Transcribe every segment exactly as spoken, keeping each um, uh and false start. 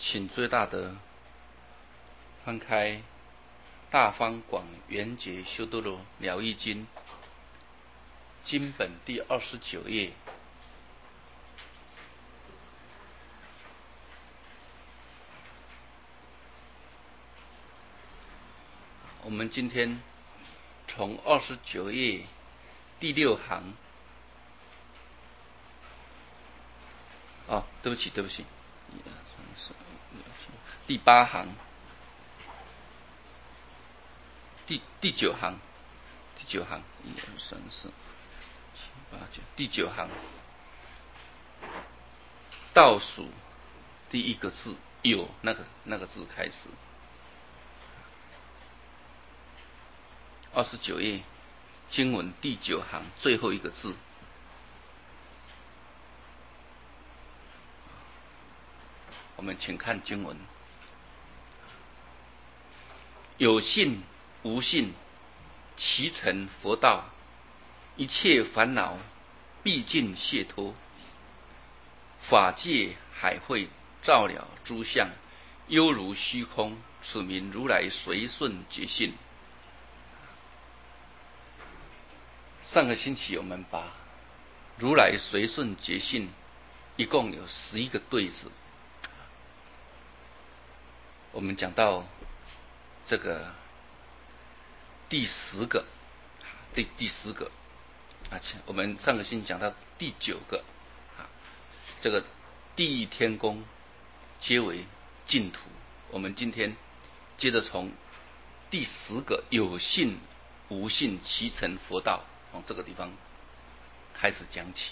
请最大德翻开《大方广圆觉修多罗疗愈经》经本第二十九页。我们今天从二十九页第六行，哦，对不起，对不起，一二三四五六七，第八行，第第九行，第九行，一二三四七八九，第九行倒数第一个字有那个那个字开始。二十九页经文第九行最后一个字，我们请看经文：有信无信，其成佛道。一切烦恼毕竟解脱，法界海会照了诸相，犹如虚空。此名如来随顺觉性。上个星期我们把如来随顺觉性一共有十一个对子，我们讲到这个第十个，第第十个，而且我们上个星期讲到第九个，啊，这个地狱天宫皆为净土。我们今天接着从第十个有信无信其成佛道，从这个地方开始讲起。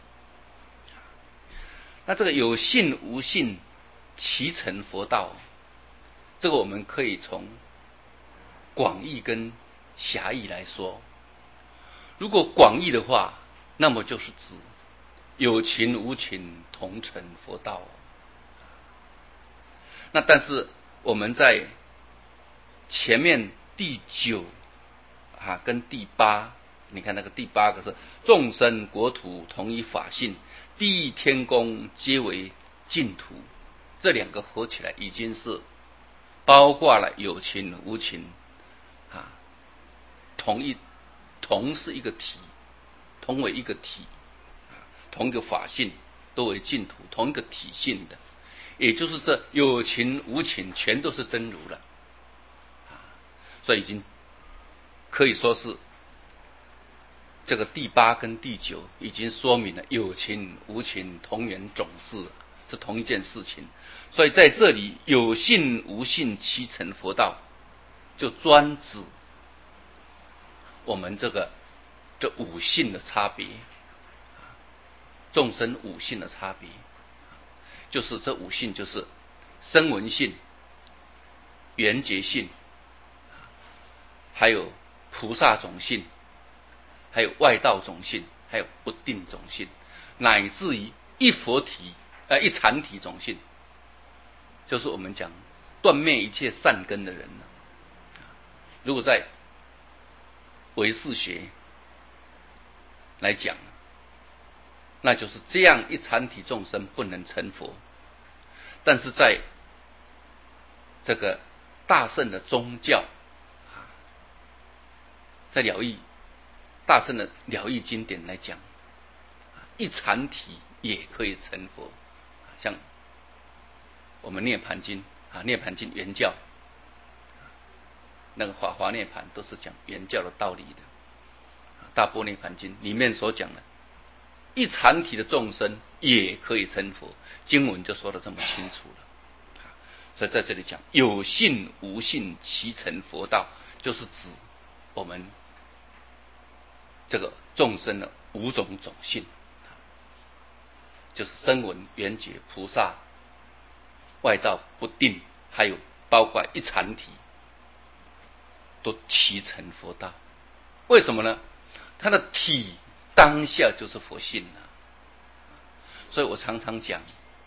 那这个有信无信其成佛道，这个我们可以从广义跟狭义来说。如果广义的话，那么就是指有情无情同成佛道。那但是我们在前面第九啊跟第八，你看那个第八个是众生国土同一法性，地狱天宫皆为净土，这两个合起来已经是包括了有情无情啊，同一同是一个体，同为一个体，同一个法性都为净土，同一个体性的，也就是这有情无情全都是真如了，所以已经可以说是这个第八跟第九已经说明了有情无情同源种子是同一件事情。所以在这里有信无信其成佛道，就专指我们这个这五性的差别，众生五性的差别，就是这五性就是声闻性、缘觉性，还有菩萨种性，还有外道种性，还有不定种性，乃至于一佛体呃一禅体种性，就是我们讲断灭一切善根的人呢。如果在唯识学来讲，那就是这样一禅体众生不能成佛。但是在这个大乘的宗教，在疗愈大乘的疗愈经典来讲，一禅体也可以成佛。像我们涅盘经啊，涅盘经原教那个法华涅盘都是讲原教的道理的。大般涅盘经里面所讲的一禅体的众生也可以成佛，经文就说得这么清楚了。所以在这里讲有信无信其成佛道，就是指我们这个众生的五种种性，就是声闻、缘觉、菩萨、外道、不定，还有包括一禅体，都其成佛道。为什么呢？它的体当下就是佛性了。所以我常常讲，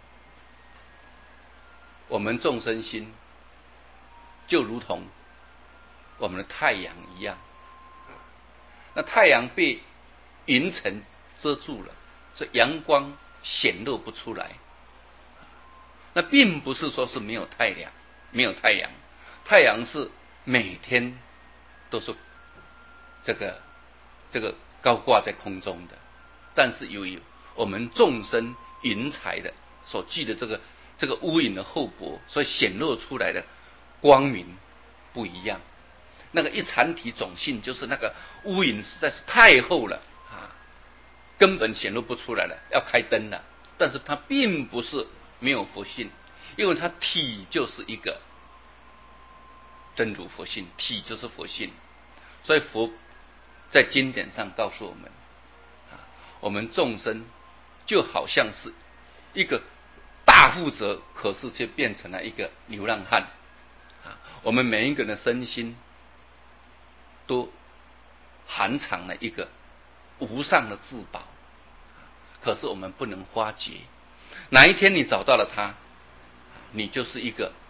我们众生心就如同我们的太阳一样，那太阳被云层遮住了，所以阳光显露不出来。 那并不是说是没有太阳，没有太阳，太阳是每天都是这个这个高挂在空中的，但是由于我们众生云彩的所具的这个这个乌云的厚薄，所以显露出来的光明不一样。那个一禅体种性就是那个乌云实在是太厚了啊，根本显露不出来了，要开灯了。但是它并不是没有佛性，因为它体就是一个真如佛性，体就是佛性。所以佛在经典上告诉我们啊，我们众生就好像是一个大富者，可是却变成了一个流浪汉啊。我们每一个人的身心都含藏了一个无上的至宝，可是我们不能发觉。哪一天你找到了它，你就是一个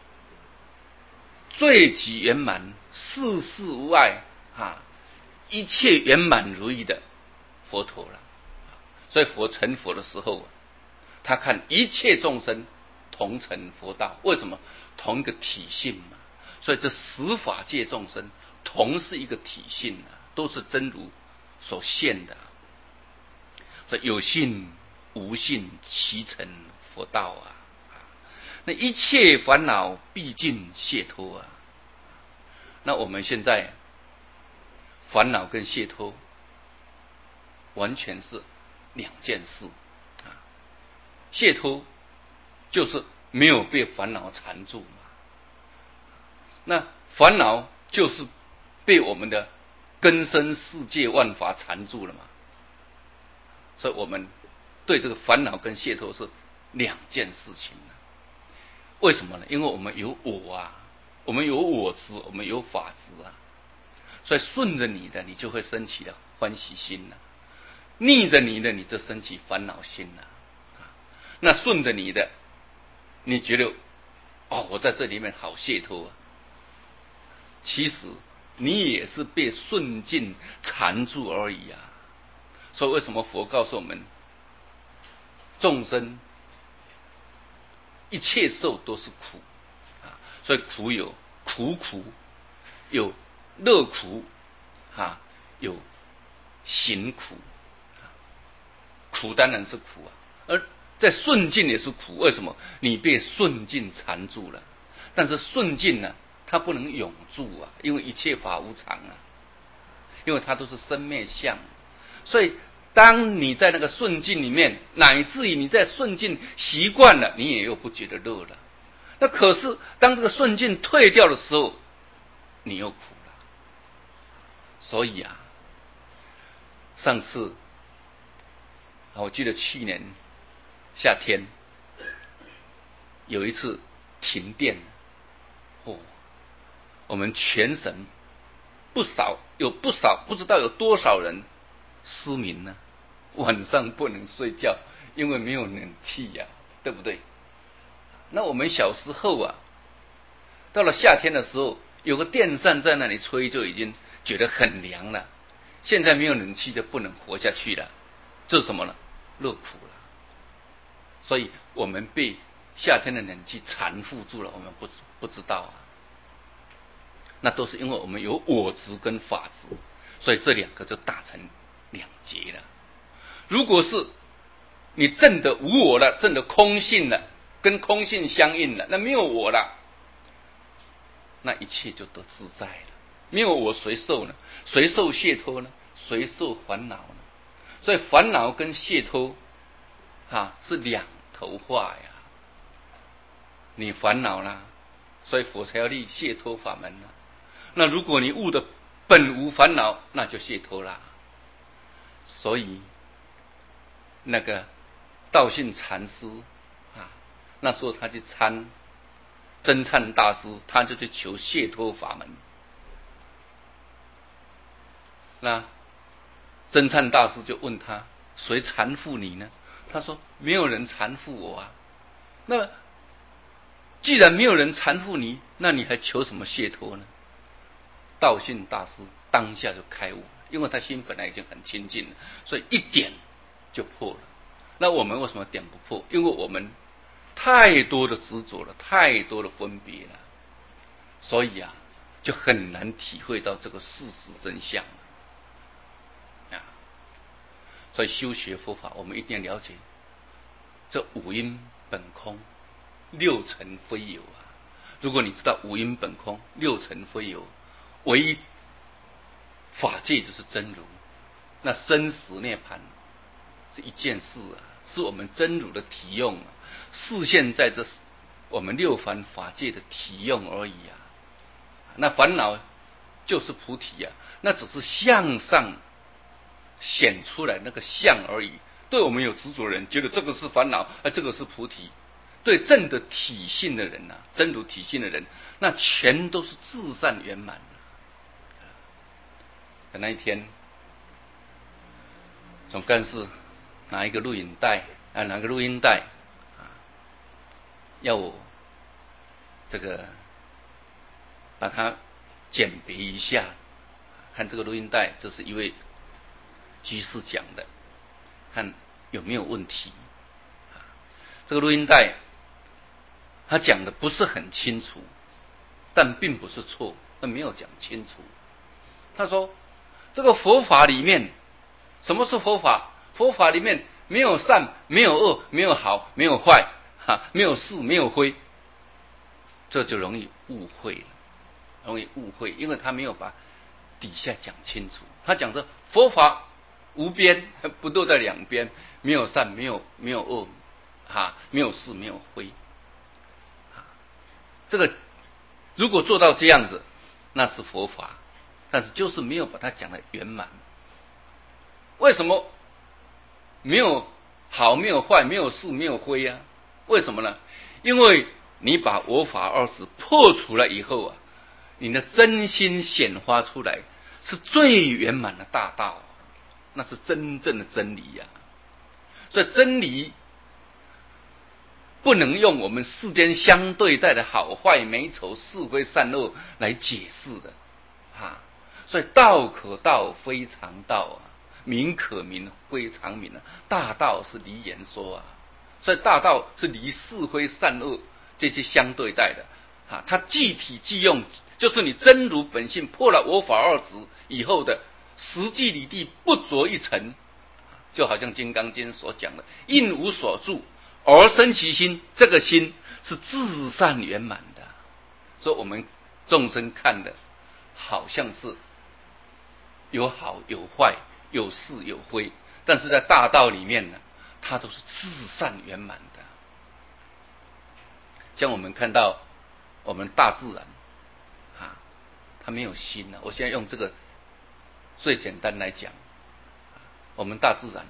最极圆满、事事无碍啊，一切圆满如意的佛陀了。所以佛成佛的时候，他看一切众生同成佛道，为什么？同一个体性嘛。所以这十法界众生同是一个体性啊，都是真如所现的。所以有性无性齐成佛道啊！那一切烦恼毕竟解脱啊！那我们现在烦恼跟解脱完全是两件事啊。解脱就是没有被烦恼缠住嘛，那烦恼就是被我们的根生世界万法缠住了嘛。所以我们对这个烦恼跟解脱是两件事情啊。为什么呢？因为我们有我啊，我们有我执，我们有法执啊。所以顺着你的，你就会升起了欢喜心了；逆着你的，你就升起烦恼心了。那顺着你的，你觉得哦，我在这里面好解脱啊。其实你也是被顺境缠住而已啊。所以为什么佛告诉我们，众生一切受都是苦啊？所以苦有苦苦，有乐苦啊，有行苦啊。苦当然是苦啊，而在顺境也是苦。为什么？你被顺境缠住了。但是顺境呢，它不能永驻啊，因为一切法无常啊，因为它都是生灭相。所以当你在那个顺境里面，乃至于你在顺境习惯了，你也又不觉得乐了。那可是当这个顺境退掉的时候，你又苦了。所以啊，上次我记得去年夏天有一次停电，哦，我们全省不少有不少不知道有多少人失明呢，晚上不能睡觉，因为没有冷气呀、啊，对不对？那我们小时候啊，到了夏天的时候，有个电扇在那里吹，就已经觉得很凉了。现在没有冷气就不能活下去了，这是什么呢？乐苦了。所以我们被夏天的冷气缠缚住了，我们不不知道啊。那都是因为我们有我执跟法执，所以这两个就打成两截了。如果是你证得无我了，证得空性了，跟空性相应了，那没有我了，那一切就都自在了。没有我谁受呢？谁受解脱呢？谁受烦恼呢？所以烦恼跟解脱啊是两头话呀。你烦恼啦，所以佛才要立解脱法门啦。那如果你悟的本无烦恼，那就解脱啦。所以那个道信禅师啊，那时候他去参真忏大师，他就去求解脱法门。那真忏大师就问他：谁缠缚你呢？他说：没有人缠缚我啊。那既然没有人缠缚你，那你还求什么解脱呢？道信大师当下就开悟，因为他心本来已经很清净了，所以一点就破了。那我们为什么点不破？因为我们太多的执着了，太多的分别了，所以啊，就很难体会到这个事实真相啊。所以修学佛法，我们一定要了解这五阴本空，六尘非有啊。如果你知道五阴本空，六尘非有，唯一法界就是真如，那生死涅槃是一件事啊，是我们真如的体用啊，示现在这我们六凡法界的体用而已啊。那烦恼就是菩提啊，那只是向上显出来那个相而已。对我们有执着人觉得这个是烦恼，而这个是菩提。对正的体性的人啊，真如体性的人，那全都是至善圆满的。那一天，总干事拿一个录影带啊，拿个录音带啊，要我这个把它鉴别一下，看这个录音带，这是一位居士讲的，看有没有问题。这个录音带他讲的不是很清楚，但并不是错，但没有讲清楚。他说这个佛法里面，什么是佛法？佛法里面没有善，没有恶，没有好，没有坏，哈，没有是，没有非，这就容易误会了，容易误会，因为他没有把底下讲清楚。他讲说佛法无边，不都在两边，没有善，没有没有恶，哈，没有是，没有非。这个如果做到这样子，那是佛法，但是就是没有把它讲得圆满。为什么没有好，没有坏，没有是，没有非啊？为什么呢？因为你把我法二执破除了以后啊，你的真心显发出来，是最圆满的大道，那是真正的真理呀、啊。所以真理不能用我们世间相对待的好坏美丑是非善恶来解释的啊。所以道可道非常道啊，名可名非常名啊。大道是离言说啊，所以大道是离是非善恶这些相对待的啊。它即体即用，就是你真如本性破了我法二执以后的实际理地不着一尘，就好像《金刚经》所讲的应无所住而生其心，这个心是至善圆满的。所以我们众生看的好像是有好有坏，有是有非，但是在大道里面呢，它都是至善圆满的。像我们看到我们大自然啊，它没有心啊。我现在用这个最简单来讲，我们大自然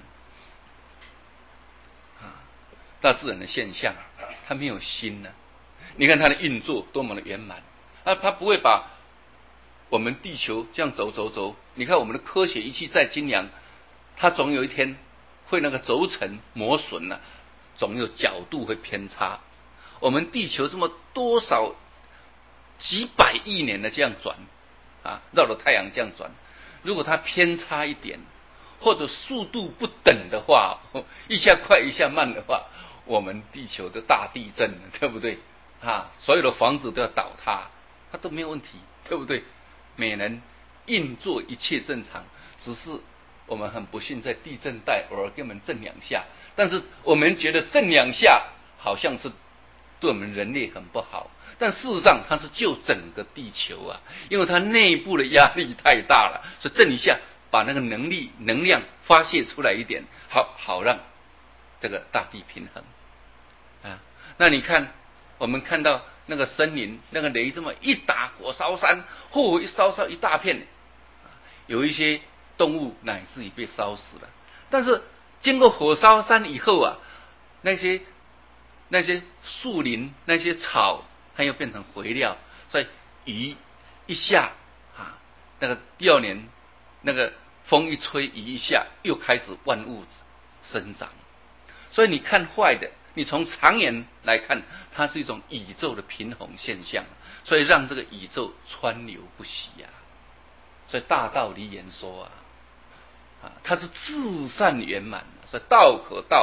啊，大自然的现象，它没有心呢、啊。你看它的运作多么的圆满啊，它不会把我们地球这样走走走。你看我们的科学仪器再精良，它总有一天会那个轴承磨损了、啊，总有角度会偏差。我们地球这么多少几百亿年的这样转啊，绕着太阳这样转，如果它偏差一点，或者速度不等的话，一下快一下慢的话，我们地球的大地震了，对不对啊？所有的房子都要倒塌，它都没有问题，对不对？每人运作一切正常，只是我们很不幸在地震带偶尔给我们震两下，但是我们觉得震两下好像是对我们人类很不好，但事实上它是救整个地球啊，因为它内部的压力太大了，所以震一下把那个能力能量发泄出来一点，好好让这个大地平衡啊。那你看我们看到那个森林，那个雷这么一打，火烧山，嚯，一烧烧一大片，有一些动物乃至于被烧死了。但是经过火烧山以后啊，那些那些树林、那些草，它又变成肥料，所以雨一下啊，那个第二年那个风一吹，雨一下，又开始万物生长。所以你看坏的，你从长远来看，它是一种宇宙的平衡现象，所以让这个宇宙川流不息呀、啊。所以大道离言说啊，啊，它是至善圆满，所以道可道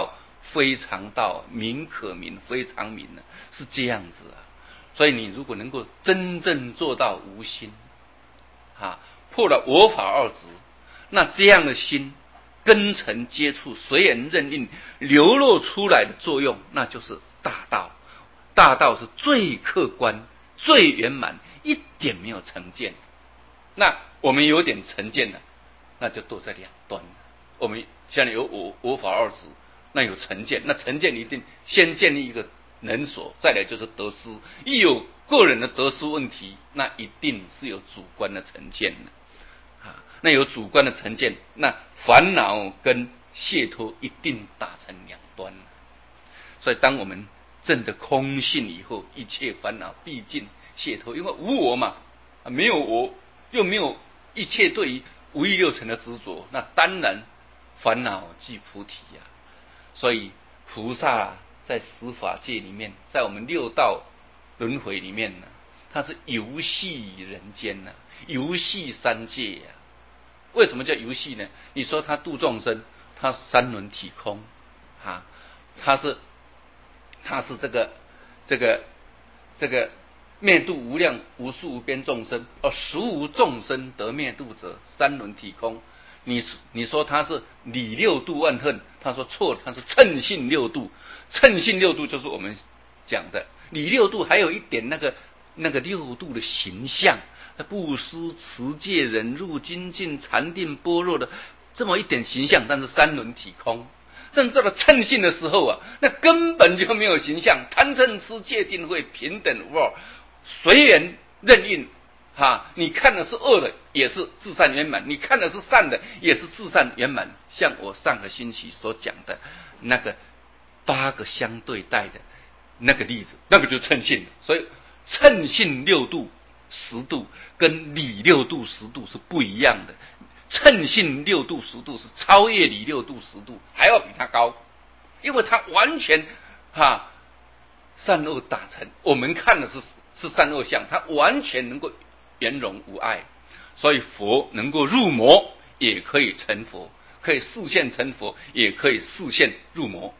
非常道，名可名，非常名呢，是这样子啊。所以你如果能够真正做到无心，啊，破了我法二执，那这样的心根尘接触随缘任运流露出来的作用，那就是大道。大道是最客观、最圆满，一点没有成见。那我们有点成见了，那就都在两端。我们现在有我我法二执，那有成见，那成见一定先建立一个能所，再来就是得失。一有个人的得失问题，那一定是有主观的成见的啊。那有主观的成见，那烦恼跟解脱一定打成两端。所以当我们证得空性以后，一切烦恼毕竟解脱，因为无我嘛，没有我，又没有一切对于五欲六尘的执着，那当然烦恼即菩提呀、啊。所以菩萨在十法界里面，在我们六道轮回里面呢，他是游戏人间呢、啊，游戏三界呀、啊。为什么叫游戏呢？你说他度众生，他三轮体空啊，他是他是这个这个这个灭度无量无数无边众生，而实无众生得灭度者，三轮体空。你你说他是理六度万恨，他说错了，他是称性六度。称性六度就是我们讲的理六度，还有一点那个那个六度的形象，布施、持戒、忍辱、精进、禅定、般若的这么一点形象，但是三轮体空。正到了称性的时候啊，那根本就没有形象，贪嗔痴戒定慧平等无二，随缘任运。哈，你看的是恶的，也是至善圆满；你看的是善的，也是至善圆满。像我上个星期所讲的那个八个相对待的那个例子，那个就是称性。所以称性六度十度跟理六度十度是不一样的。称性六度十度是超越理六度十度，还要比它高，因为它完全哈善恶打成。我们看的是是善恶相，它完全能够圆融无碍。所以佛能够入魔，也可以成佛，可以示现成佛，也可以示现入魔。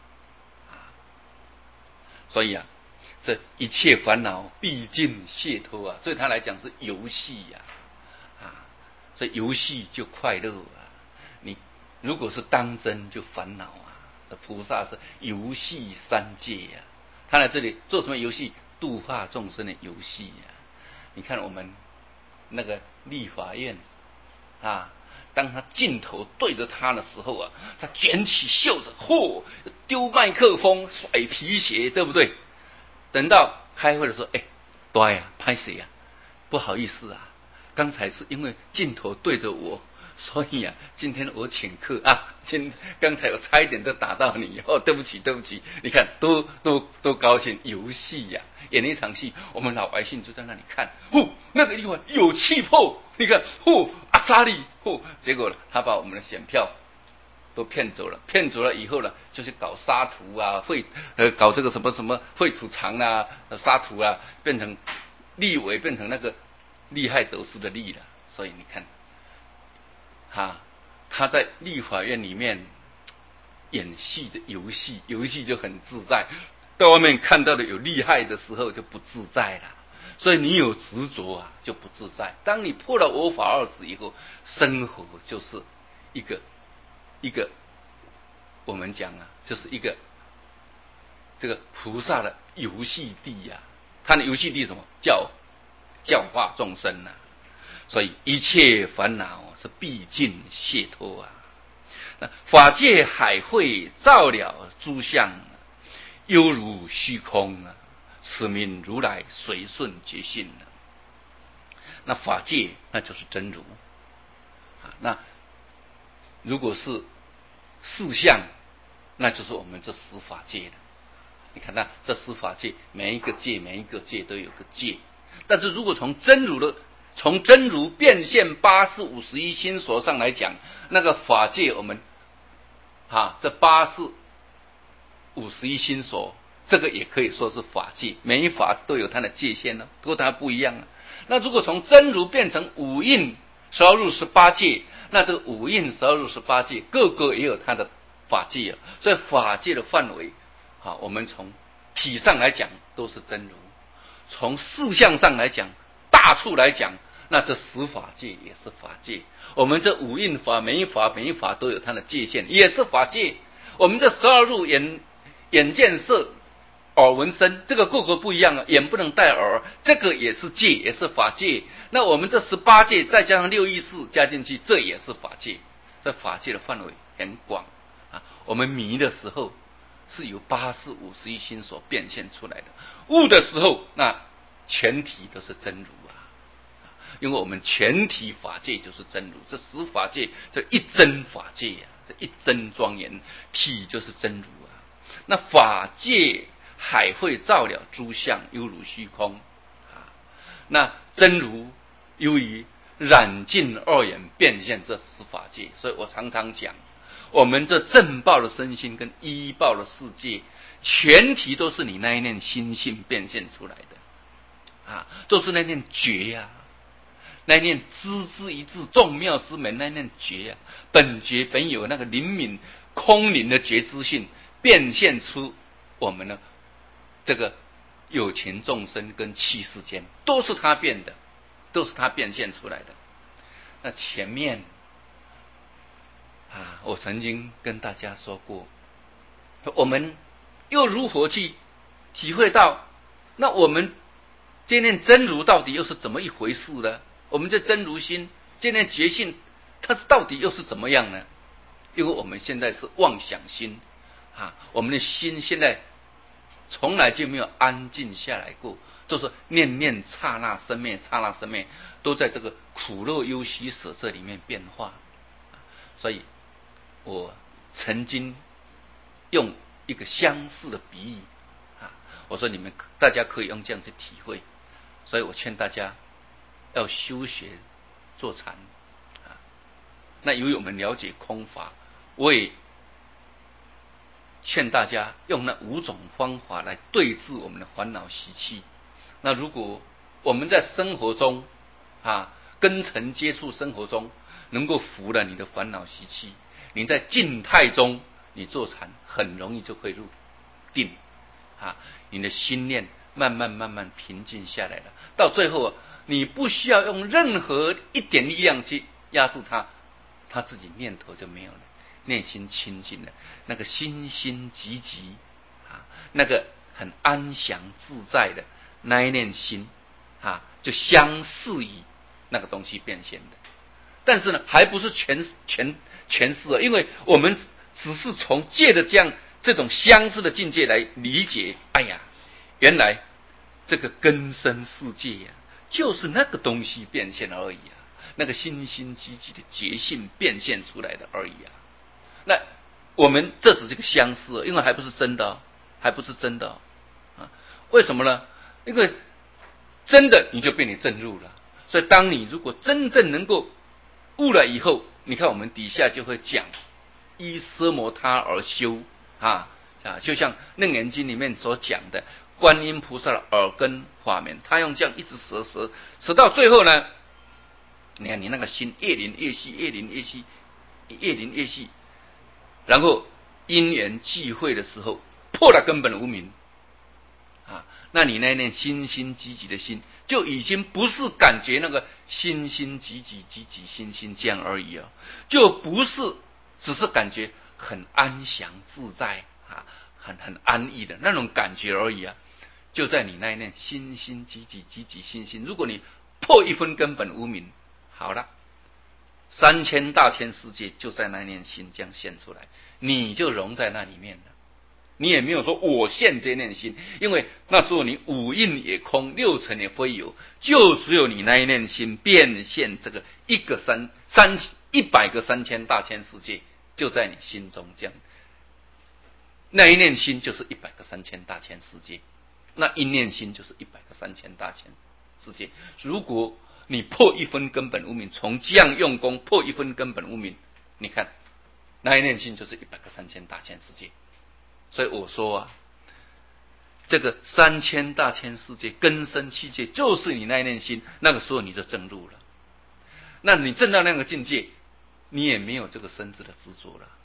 所以啊，这一切烦恼毕竟解脱啊，对他来讲是游戏呀、啊，啊，所以游戏就快乐啊。你如果是当真就烦恼啊。菩萨是游戏三界呀、啊，他来这里做什么游戏？度化众生的游戏呀、啊。你看我们那个立法院啊，当他镜头对着他的时候啊，他卷起袖子，嚯，丢麦克风，甩皮鞋，对不对？等到开会的时候，哎，对呀，拍谁呀？不好意思啊，刚才是因为镜头对着我，所以啊，今天我请客啊，今刚才我差一点就打到你，哦，对不起，对不起，你看都都都高兴，游戏呀、啊，演一场戏，我们老百姓就在那里看，呼，那个地方有气魄，你看，呼，阿萨利，呼，结果他把我们的选票都骗走了，骗走了以后呢，就是搞沙土啊，绘呃搞这个什么什么绘土场啊，沙土啊，变成立委，变成那个利害得失的利了。所以你看，哈，他在立法院里面演戏的游戏，游戏就很自在。到外面看到的有利害的时候就不自在了。所以你有执着啊，就不自在。当你破了我法二执以后，生活就是一个。一个我们讲啊，就是一个这个菩萨的游戏地呀、啊，他的游戏地什么？教教化众生啊。所以一切烦恼是毕竟解脱啊。那法界海会照了诸相，犹如虚空啊，此名如来随顺觉性啊。那法界那就是真如啊。那如果是四相，那就是我们这十法界的。你看，那这十法界每一个界，每一个界都有个界。但是如果从真如的，从真如变现八识五十一心所上来讲，那个法界我们啊，这八识五十一心所，这个也可以说是法界，每一法都有它的界限呢、哦，不过它不一样啊。那如果从真如变成五蕴十二入十八界，那这个五蕴十二入十八界，各个也有它的法界啊。所以法界的范围，啊，我们从体上来讲都是真如，从事相上来讲，大处来讲，那这十法界也是法界。我们这五蕴法、每一法、每一法都有它的界限，也是法界。我们这十二入眼、眼见色、耳闻声，这个个个不一样啊，眼不能带耳，这个也是界，也是法界。那我们这十八界再加上六意识加进去，这也是法界。这法界的范围很广啊。我们迷的时候，是由八识五十一心所变现出来的；悟的时候，那全体都是真如啊。因为我们全体法界就是真如，这十法界这一真法界啊，这一真庄严体就是真如啊。那法界海会照了诸相，犹如虚空啊。那真如由于染尽二眼变现这十法界，所以我常常讲，我们这正报的身心跟依报的世界，全体都是你那一念心性变现出来的啊，都是那念觉呀、啊。那念知之一字众妙之门，那念觉啊，本觉本有那个灵敏空灵的觉知性，变现出我们呢这个有情众生跟气世间，都是他变的，都是他变现出来的。那前面啊，我曾经跟大家说过，我们又如何去体会到，那我们这念真如到底又是怎么一回事呢？我们这真如心，这念觉性，它是到底又是怎么样呢？因为我们现在是妄想心啊，我们的心现在从来就没有安静下来过，都是念念刹那生灭，刹那生灭，都在这个苦乐忧喜舍这里面变化。所以我曾经用一个相似的比喻啊，我说你们大家可以用这样去体会，所以我劝大家要修学坐禅啊。那由于我们了解空法，我也劝大家用那五种方法来对治我们的烦恼习气。那如果我们在生活中啊，跟尘接触生活中，能够服了你的烦恼习气，你在静态中你坐禅很容易就会入定啊，你的心念慢慢慢慢平静下来了，到最后你不需要用任何一点力量去压制它，它自己念头就没有了，内心清净了，那个心心寂寂啊，那个很安详自在的那一念心啊，就相似于那个东西变现的。但是呢，还不是全全全是啊，因为我们只是从借的这样这种相似的境界来理解，哎呀，原来这个根生世界呀、啊，就是那个东西变现而已啊，那个心心积极的觉性变现出来的而已啊。那我们这只是个相似，因为还不是真的、哦，还不是真的、哦、啊？为什么呢？因为真的你就被你证入了，所以当你如果真正能够悟了以后，你看我们底下就会讲依奢摩他而修啊啊，就像《楞严经》里面所讲的，观音菩萨的耳根法门，他用这样一直折折折到最后呢，你看你那个心越临越细，越临越细，越临越细，然后因缘际会的时候破了根本无明啊，那你那念心心积极的心，就已经不是感觉那个心心积极积极心心这样而已啊，就不是只是感觉很安详自在啊，很很安逸的那种感觉而已啊，就在你那一念心心积极积极心心，如果你破一分根本无明，好了，三千大千世界就在那念心这样现出来，你就融在那里面了。你也没有说我现这念心，因为那时候你五蕴也空，六尘也非有，就只有你那一念心变现这个一个三三一百个三千大千世界就在你心中这样，那一念心就是一百个三千大千世界，那一念心就是一百个三千大千世界。如果你破一分根本无明，从这样用功破一分根本无明，你看那一念心就是一百个三千大千世界。所以我说啊，这个三千大千世界根生器界就是你那一念心，那个时候你就证入了。那你证到那个境界，你也没有这个身子的执着了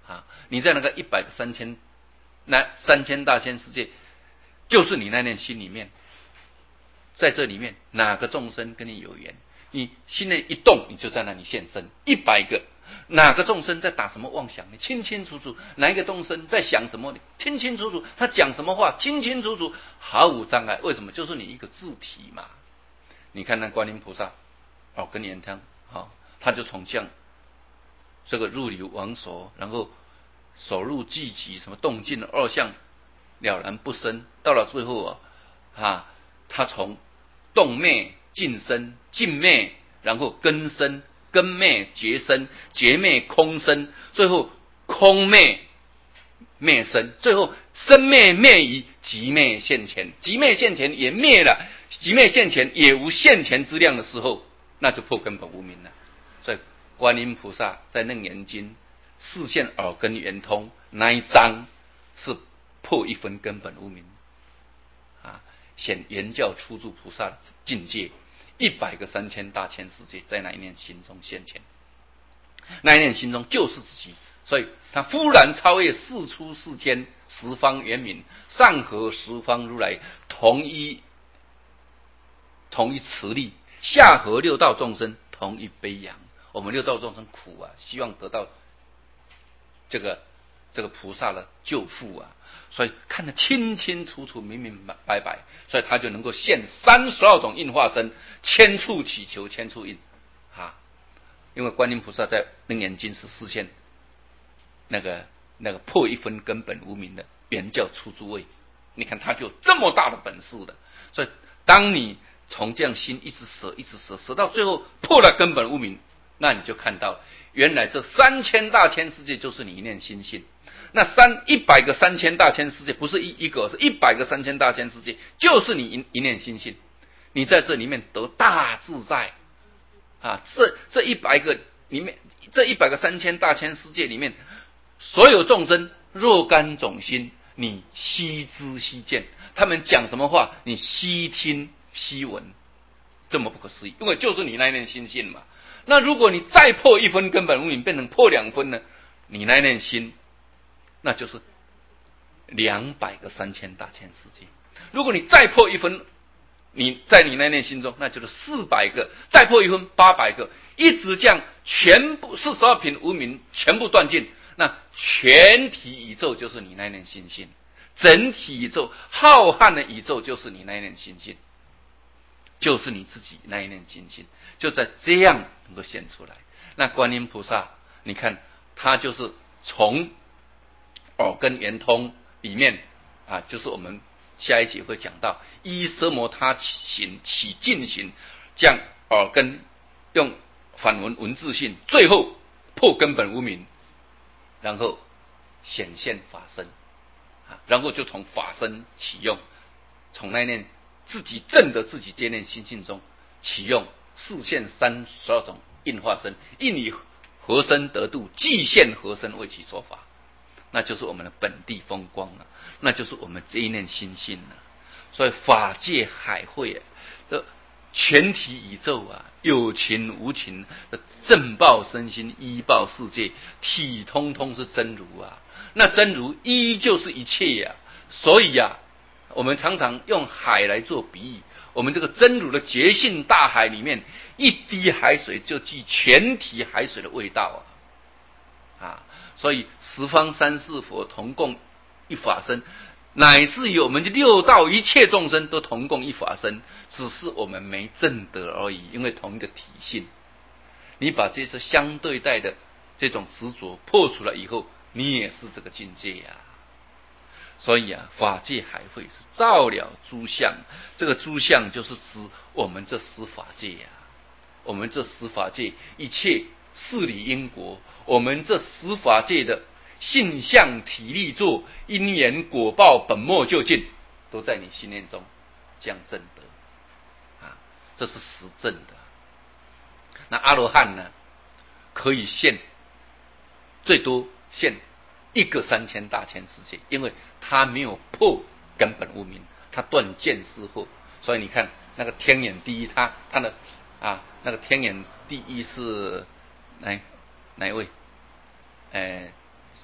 啊！你在那个一百个三千那三千大千世界，就是你那念心里面，在这里面哪个众生跟你有缘，你心内一动，你就在那里现身。一百个哪个众生在打什么妄想，你清清楚楚；哪一个众生在想什么，你清清楚楚；他讲什么话，清清楚楚，毫无障碍。为什么？就是你一个自体嘛。你看那观音菩萨，哦，跟圆汤，哦，他就从这样这个入流往所，然后所入寂极，什么动静二相了然不生，到了最后啊，啊，他从动灭尽生，尽灭然后根生，根灭觉生，觉灭空生，最后空灭灭生，最后生灭灭于即灭现前，即灭现前也灭了，即灭现前也无现前之量的时候，那就破根本无明了。所以观音菩萨在楞严经示现耳根圆通那一章，是破一分根本无明啊，显圆教初住菩萨的境界。一百个三千大千世界在那一念心中现前，那一念心中就是自己，所以他忽然超越世出世间十方圆明，上合十方如来同一同一慈力，下合六道众生同一悲扬。我们六道众生苦啊，希望得到这个这个菩萨的救护啊，所以看得清清楚楚、明明白白，所以他就能够现三十二种应化身，千处祈求千处应啊。因为观音菩萨在楞严经是示现那个那个破一分根本无明的圆教初住位，你看他就这么大的本事了。所以当你从这样心一直舍一直舍舍到最后破了根本无明，那你就看到原来这三千大千世界就是你一念心性。那三一百个三千大千世界不是一一个，是一百个三千大千世界，就是你一一念心性。你在这里面得大自在啊！这这一百个里面，这一百个三千大千世界里面，所有众生若干种心，你悉知悉见，他们讲什么话，你悉听悉闻，这么不可思议，因为就是你那一念心性嘛。那如果你再破一分根本无明，变成破两分呢？你那一念心，那就是两百个三千大千世界。如果你再破一分，你在你那念心中，那就是四百个，再破一分八百个，一直这样，全部四十二品无明全部断尽，那全体宇宙就是你那念心性，整体宇宙浩瀚的宇宙就是你那念心性，就是你自己那一念心性，就在这样能够现出来。那观音菩萨，你看他就是从耳根圆通里面啊，就是我们下一节会讲到依奢摩他行起净行，将耳根用反文文字性，最后破根本无明，然后显现法身啊，然后就从法身起用，从那念自己证得自己接念心性中起用，示现三十二种应化身，应以何身得度，即现何身为其说法。那就是我们的本地风光了，那就是我们这一念心性了。所以法界海会啊，这全体宇宙啊，有情无情的正报身心，依报世界，体通通是真如啊。那真如依就是一切呀、啊，所以呀、啊，我们常常用海来做比喻，我们这个真如的觉性大海里面，一滴海水就具全体海水的味道啊。啊，所以十方三世佛同共一法身，乃至于我们的六道一切众生都同共一法身，只是我们没证得而已。因为同一个体性，你把这些相对待的这种执着破除了以后，你也是这个境界呀、啊。所以啊，法界海会是照了诸相，这个诸相就是指我们这十法界呀、啊，我们这十法界一切事理因果，我们这十法界的性相体力作因缘果报本末究竟，都在你心念中这样证得啊，这是实证的。那阿罗汉呢，可以现最多现一个三千大千世界，因为他没有破根本无明，他断见思惑。所以你看那个天眼第一，他他的啊那个天眼第一是哪哪一位？呃，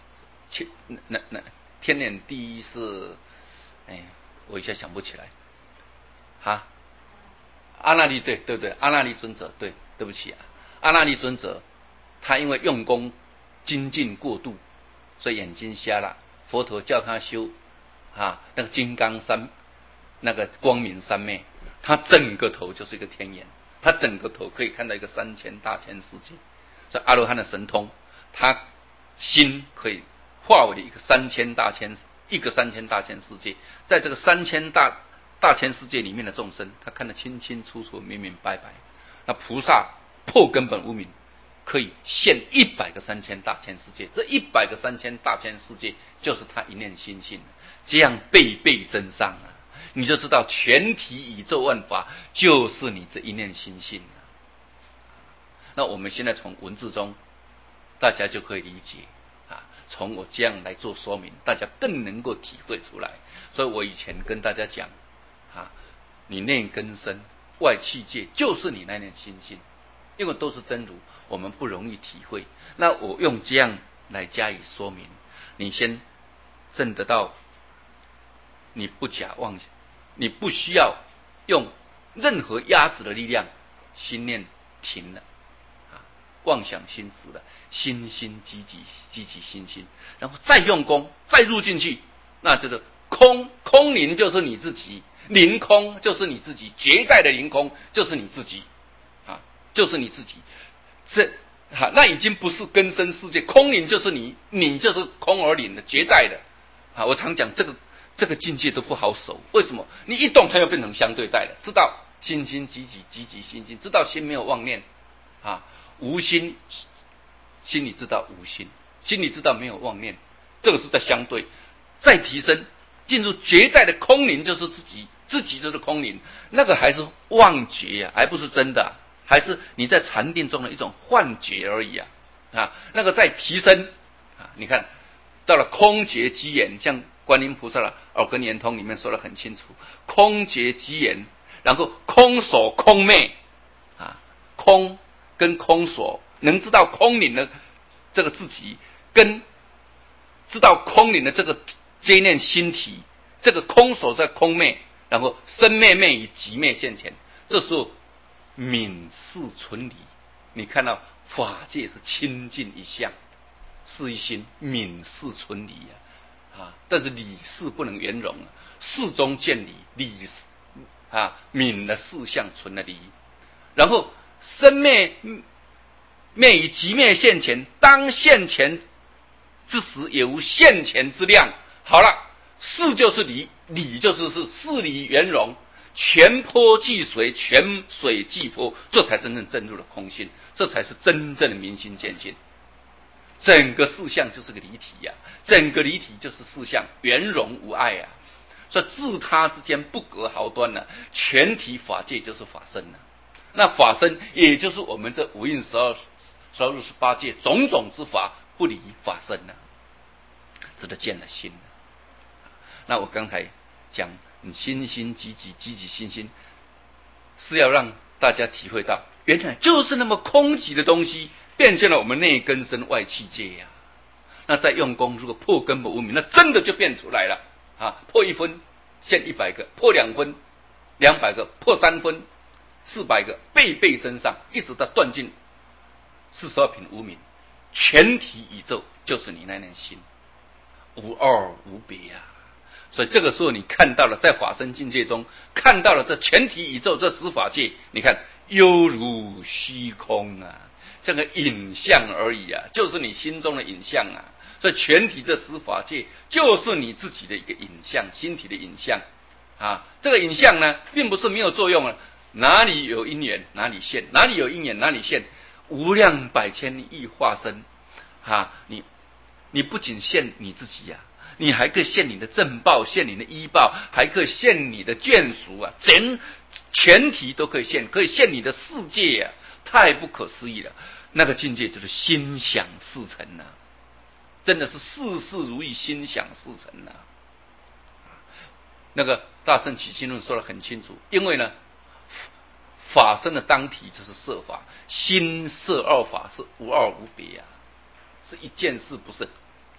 天那那天眼第一是，哎，我一下想不起来。哈，阿那律对对对，阿那律尊者对，对不起啊，阿那律尊者他因为用功精进过度，所以眼睛瞎了。佛陀叫他修啊，那个金刚三，那个光明三昧，他整个头就是一个天眼，他整个头可以看到一个三千大千世界。所以阿罗汉的神通，他心可以化为一个三千大千一个三千大千世界，在这个三千大大千世界里面的众生，他看得清清楚楚、明明白白。那菩萨破根本无明，可以现一百个三千大千世界，这一百个三千大千世界就是他一念心性，这样倍倍增上啊！你就知道全体宇宙万法就是你这一念心性。那我们现在从文字中，大家就可以理解啊。从我这样来做说明，大家更能够体会出来。所以我以前跟大家讲啊，你内根身，外气界，就是你那念心性，因为都是真如，我们不容易体会。那我用这样来加以说明，你先证得到，你不假妄想，你不需要用任何压制的力量，心念停了。妄想心死了，心心积极，积极心心，然后再用功，再入进去，那就是空空灵，就是你自己，凌空就是你自己，绝代的凌空就是你自己，啊，就是你自己。这啊，那已经不是根生世界，空灵就是你，你就是空而灵的，绝代的。啊，我常讲这个这个境界都不好守，为什么？你一动它又变成相对代了，知道心心积极，积极心心，知道心没有妄念，啊。无心，心里知道无心，心里知道没有妄念，这个是在相对，再提升进入绝代的空灵，就是自己，自己就是空灵，那个还是妄觉呀、啊，还不是真的、啊，还是你在禅定中的一种幻觉而已啊啊，那个再提升啊，你看到了空觉机眼，像观音菩萨的《耳根圆通》里面说得很清楚，空觉机眼，然后空所空昧啊，空。跟空所能知道空灵的这个自己，跟知道空灵的这个接念心体，这个空所在空昧，然后生灭昧与极灭现前，这时候泯世存理，你看到法界是清净一相，是一心泯世存理啊，啊，但是理事不能圆融啊，事中见理，理啊泯了事相，存了理，然后。生灭灭于极灭现前，当现前之时也无现前之量。好了，事就是理，理就是是事理圆融，全波即水，全水即波，这才真正证入了空性，这才是真正的明心见性。整个事相就是个离体呀、啊，整个离体就是事相，圆融无碍啊。所以自他之间不隔毫端呢、啊，全体法界就是法身呢、啊。那法身也就是我们这五蕴十二、十二入十八界种种之法不离法身呢、啊，这都见了心了。那我刚才讲，你心心积极，积极心心，是要让大家体会到，原来就是那么空寂的东西，变现了我们内根身外气界呀、啊。那再用功，如果破根本无明，那真的就变出来了啊！破一分现一百个，破两分两百个，破三分。四百个倍倍增上，一直到断尽四十二品无明，全体宇宙就是你那念心，无二无别啊！所以这个时候你看到了，在法身境界中看到了这全体宇宙这十法界，你看犹如虚空啊，这个影像而已啊，就是你心中的影像啊。所以全体这十法界就是你自己的一个影像，心体的影像啊。这个影像呢，并不是没有作用啊。哪里有因缘哪里现，哪里有因缘哪里现，无量百千亿化身啊！你你不仅现你自己呀、啊，你还可以现你的正报，现你的依报，还可以现你的眷属啊，全全体都可以现，可以现你的世界啊，太不可思议了。那个境界就是心想事成呐、啊，真的是事事如意，心想事成呐、啊。那个大圣起心论说得很清楚，因为呢。法身的当体就是色法，心色二法是无二无别啊，是一件事，不是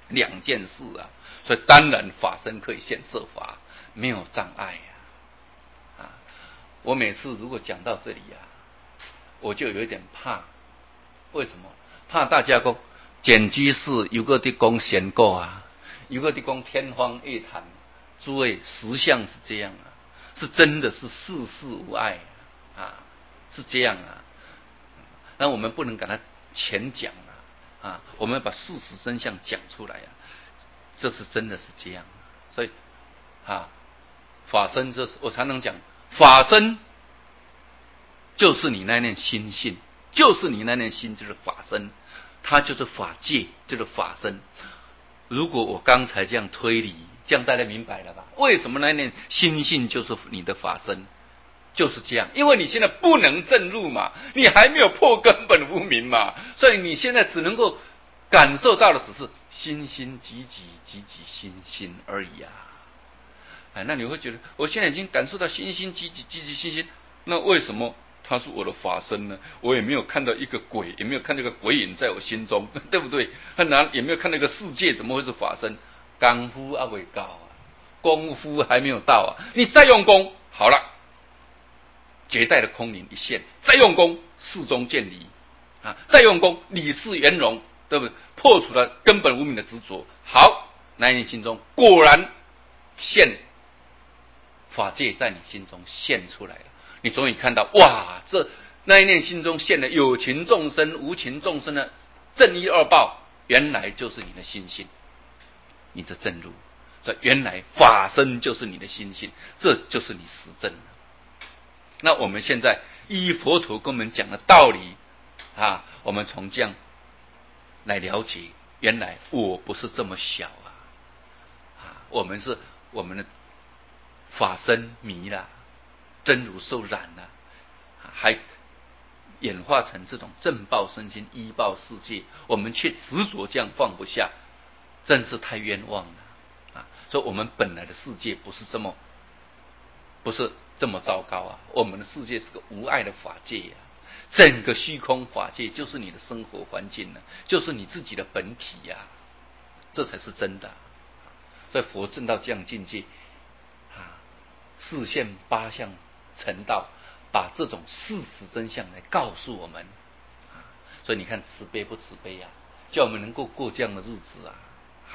两件事啊。所以当然法身可以现色法，没有障碍啊。啊，我每次如果讲到这里啊，我就有一点怕，为什么？怕大家讲简居士有个地讲仙果啊，有个地讲天方夜谭。诸位，实相是这样啊，是真的是世事无碍啊，是这样啊。那我们不能给他浅讲啊，啊，我们把事实真相讲出来啊，这是真的是这样。所以啊，法身这是我才能讲，法身就是你那念心性，就是你那念心就是法身，它就是法界，就是法身。如果我刚才这样推理，这样大家明白了吧？为什么那念心性就是你的法身？就是这样，因为你现在不能证入嘛，你还没有破根本无明嘛，所以你现在只能够感受到的只是心心即己即己心心而已啊。哎，那你会觉得我现在已经感受到心心即己即己心心，那为什么他是我的法身呢？我也没有看到一个鬼，也没有看到一个鬼影在我心中，对不对？很难，也没有看到一个世界，怎么会是法身？功夫还未到啊，功夫还没有到啊，你再用功，好了。绝代的空灵一现，再用功，事中见理啊！再用功，理事圆融，对不对？破除了根本无明的执着。好，那你心中果然现法界在你心中现出来了。你终于看到，哇！这那一念心中现了有情众生、无情众生的正一二报，原来就是你的心性，你的正入。所以原来法身就是你的心性，这就是你实证了。那我们现在依佛陀跟我们讲的道理啊，我们从这样来了解，原来我不是这么小啊！啊，我们是我们的法身迷了，真如受染了，还演化成这种正报身心依报世界，我们却执着这样放不下，真是太冤枉了啊！所以我们本来的世界不是这么。不是这么糟糕啊！我们的世界是个无碍的法界啊，整个虚空法界就是你的生活环境呢、啊，就是你自己的本体呀、啊，这才是真的、啊。所以佛证到这样境界啊，四现八相成道，把这种事实真相来告诉我们啊。所以你看慈悲不慈悲啊，叫我们能够过这样的日子啊。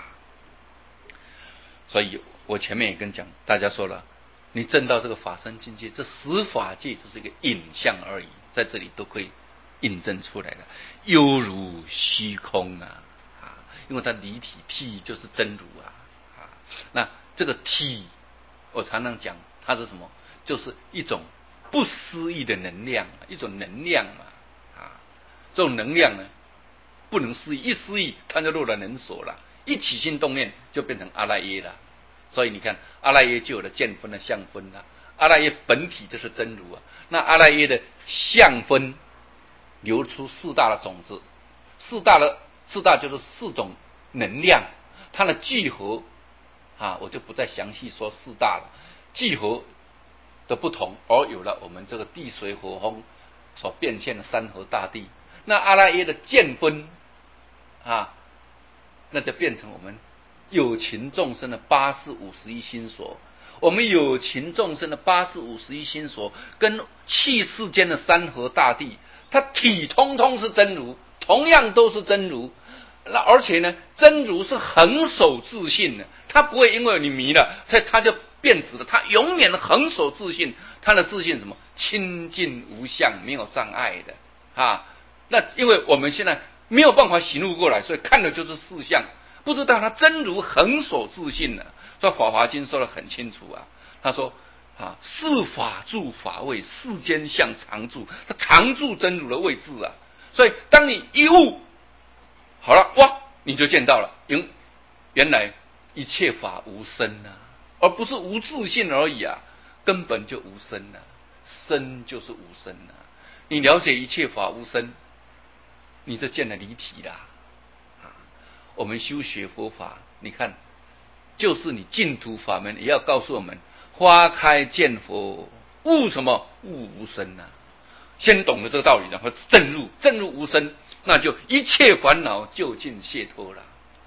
所以我前面也跟讲大家说了。你证到这个法身境界，这十法界就是一个影像而已，在这里都可以印证出来了，犹如虚空啊啊！因为它离体体就是真如啊啊！那这个体，我常常讲它是什么？就是一种不思议的能量，一种能量嘛啊！这种能量呢，不能思议，一思议它就落了能所了，一起心动念就变成阿赖耶了。所以你看，阿赖耶就有了见分的相分了。阿赖耶本体就是真如啊，那阿赖耶的相分流出四大的种子，四大的四大就是四种能量，它的聚合啊，我就不再详细说四大了。聚合的不同，而有了我们这个地水火风所变现的山河大地。那阿赖耶的见分啊，那就变成我们。有情众生的八世五十一心所，我们有情众生的八世五十一心所，跟气世间的山河大地，它体通通是真如，同样都是真如。那而且呢，真如是恒守自信的，它不会因为你迷了，所以它就变质了，它永远恒守自信。它的自信什么？清净无相，没有障碍的啊。那因为我们现在没有办法醒悟过来，所以看的就是事相。不知道他真如恒守自信呢？所以《法华经》说得很清楚啊。他说啊，是法住法位，世间相常住，他常住真如的位置啊。所以当你一悟好了，哇，你就见到了，原原来一切法无生啊，而不是无自信而已啊，根本就无生啊，生就是无生啊。你了解一切法无生，你就见了离体啦。我们修学佛法，你看，就是你净土法门也要告诉我们：花开见佛，悟什么？悟无生啊！先懂了这个道理，然后证入，证入无生，那就一切烦恼就近解脱了。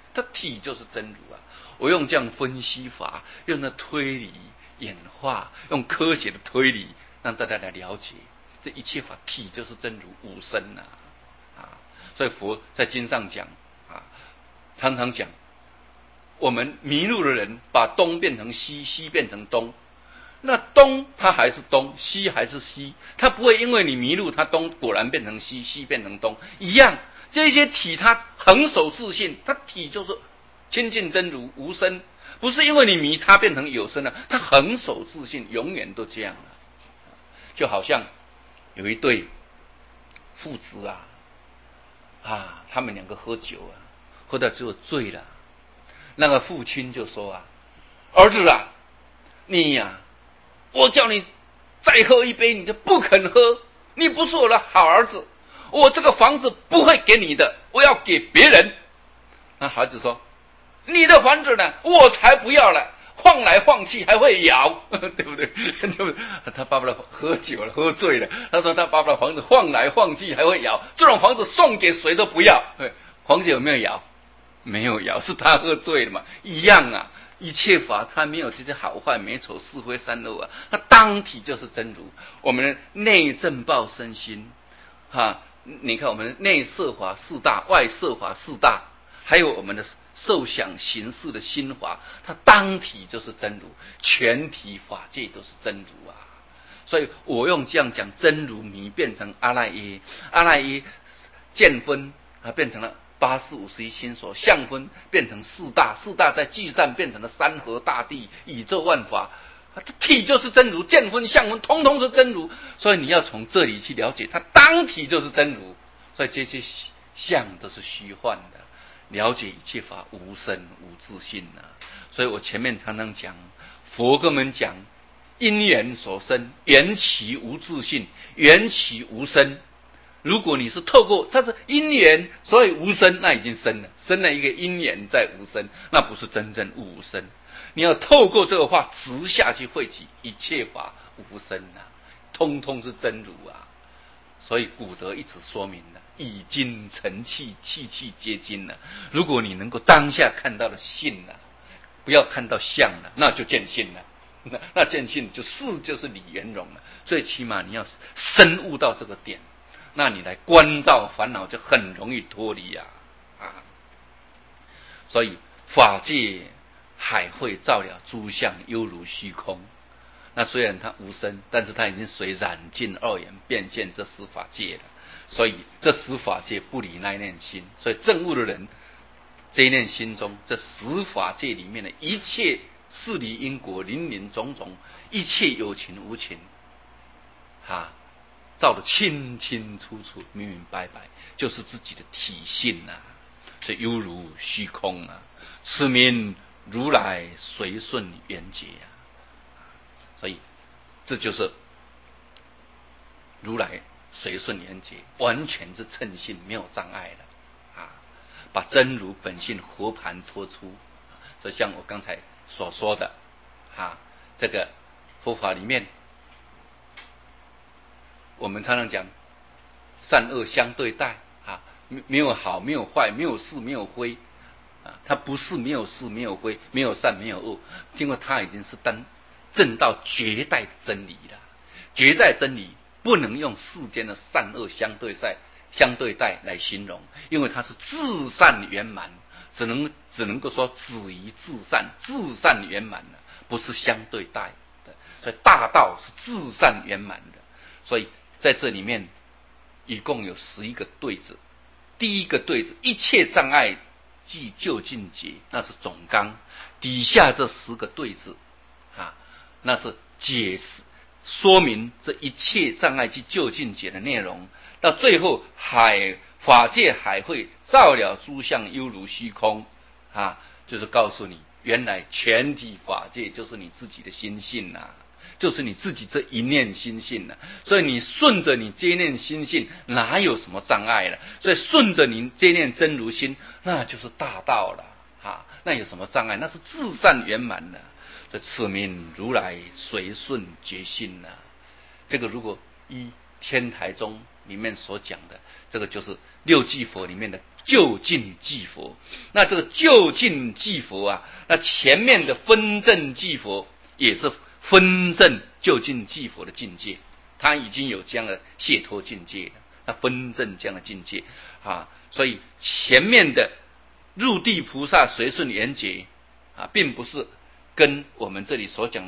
它体就是真如啊。我用这样分析法，用那推理演化，用科学的推理，让大家来了解这一切法体就是真如无生啊啊！所以佛在经上讲啊，常常讲，我们迷路的人把东变成西，西变成东。那东它还是东，西还是西，它不会因为你迷路，它东果然变成西，西变成东一样。这些体它恒守自性，它体就是清净真如无生，不是因为你迷它变成有生了，它恒守自性，永远都这样了。就好像有一对父子啊，啊，他们两个喝酒啊，喝到最后醉了，那个父亲就说啊，儿子啊，你呀、啊。我叫你再喝一杯，你就不肯喝，你不是我的好儿子，我这个房子不会给你的，我要给别人。那孩子说，你的房子呢，我才不要了，晃来晃去还会摇，对不对？对不对？他爸爸的喝酒了，喝醉了，他说他爸爸的房子晃来晃去还会摇，这种房子送给谁都不要。房子有没有摇？没有摇，是他喝醉了嘛，一样啊。一切法它没有这些好坏美丑是非善恶啊，它当体就是真如。我们的内正报身心，哈、啊，你看我们的内色法四大，外色法四大，还有我们的受想行识的心法，它当体就是真如，全体法界都是真如啊。所以我用这样讲，真如迷变成阿赖耶，阿赖耶见分啊变成了八四五十一心所，相分变成四大，四大在聚散变成了山河大地、宇宙万法，这体就是真如，见分、相分通通是真如。所以你要从这里去了解，它当体就是真如。所以这些相都是虚幻的，了解一切法无生无自性啊。所以我前面常常讲，佛跟我们讲，因缘所生，缘起无自性，缘起无生。如果你是透过它是因缘，所以无生，那已经生了，生了一个因缘在无生，那不是真正悟无生。你要透过这个话直下去汇集一切法无生啊，通通是真如啊。所以古德一直说明了，以精成气，气气皆精了。如果你能够当下看到了性了，不要看到相了，那就见性了。那那见性就是就是理圆融了。最起码你要深悟到这个点。那你来关照烦恼就很容易脱离呀、啊，啊！所以法界海会照了诸相，犹如虚空。那虽然它无生，但是它已经随染尽二缘变现这十法界了。所以这十法界不离那一念心。所以证悟的人，这一念心中，这十法界里面的一切事理因果、林林种种，一切有情无情，啊！照得清清楚楚、明明白白，就是自己的体性啊，所以犹如虚空啊。此名如来随顺缘觉啊，所以这就是如来随顺缘觉，完全是称性，没有障碍了啊，把真如本性活盘托出。所以像我刚才所说的啊，这个佛法里面。我们常常讲善恶相对待啊，没有好，没有坏，没有是，没有非啊，它不是没有是，没有非，没有善，没有恶，因为它已经是当证到绝代的真理了。绝代真理不能用世间的善恶相对待、相对待来形容，因为它是至善圆满，只能只能够说止于至善，至善圆满的，不是相对待的。所以大道是至善圆满的，所以。在这里面一共有十一个对子，第一个对子一切障碍即究竟解，那是总纲，底下这十个对子啊，那是解释说明这一切障碍即究竟解的内容。到最后海法界海会照了诸相，犹如虚空啊，就是告诉你原来全体法界就是你自己的心性啊，就是你自己这一念心性了、啊，所以你顺着你这一念心性，哪有什么障碍了？所以顺着你这一念真如心，那就是大道了啊！那有什么障碍？那是至善圆满了。所以此名如来随顺觉性了、啊。这个如果依天台宗里面所讲的，这个就是六句佛里面的究竟即佛。那这个究竟即佛啊，那前面的分证即佛也是分证究竟即佛的境界，他已经有这样的解脱境界了，他分证这样的境界啊，所以前面的入地菩萨随顺缘觉啊，并不是跟我们这里所讲